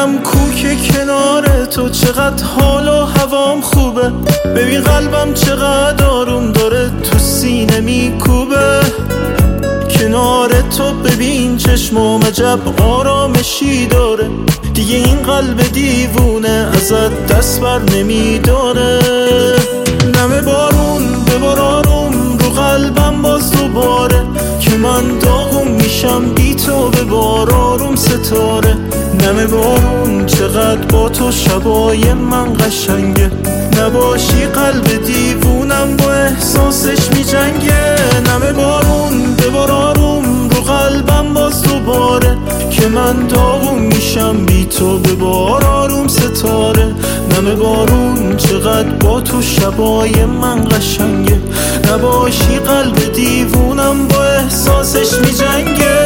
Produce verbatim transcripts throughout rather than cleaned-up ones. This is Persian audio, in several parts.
دلم کوکه کنار تو، چقدر حال و هوام خوبه. ببین قلبم چقدر آروم داره تو سینه میکوبه. کنار تو ببین چشمام عجب آرامشی داره. دیگه این قلب دیوونه ازت دست بر نمیداره. نم بارون ببار آروم رو قلبم باز دوباره، که من داغم میشم بی تو ببار آروم ستاره. نم بارون چقدر با تو شبای من قشنگه، نباشی قلب دیوونم با احساسش میجنگه. نم بارون ببار آروم رو قلبم باز دوباره، که من داغم میشم بی تو ببار آروم ستاره. نم بارون چقدر با تو شبای من قشنگه، نباشی قلب دیوونم با احساسش میجنگه.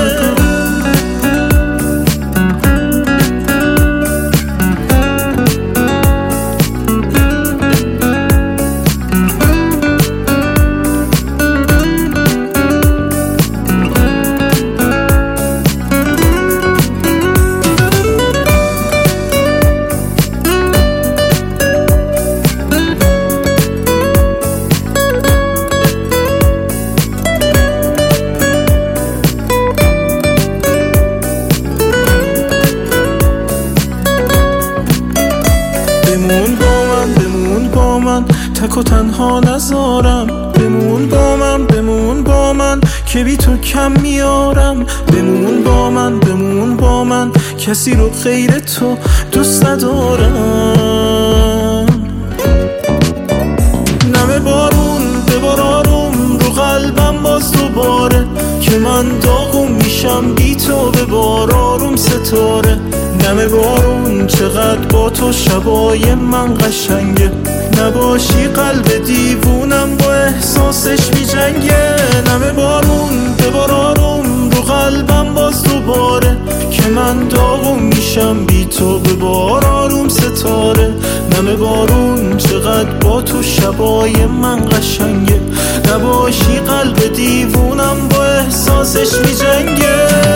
بمون با من بمون با من تک و تنها نذارم. بمون با من بمون با من که بی تو کم میارم. بمون با من بمون با من کسی رو غیر تو دوست ندارم. نم بارون ببار آروم رو قلبم باز دوباره، که من داغم میشم بی تو ببار آروم ستاره. نم بارون چقدر با تو شبای من قشنگه، نباشی قلب دیوونم با احساسش میجنگه. نم بارون ببار آروم رو قلبم باز دوباره، که من داغم میشم بی تو ببار آروم ستاره. نم بارون چقدر با تو شبای من قشنگه، نباشی قلب دیوونم با احساسش میجنگه.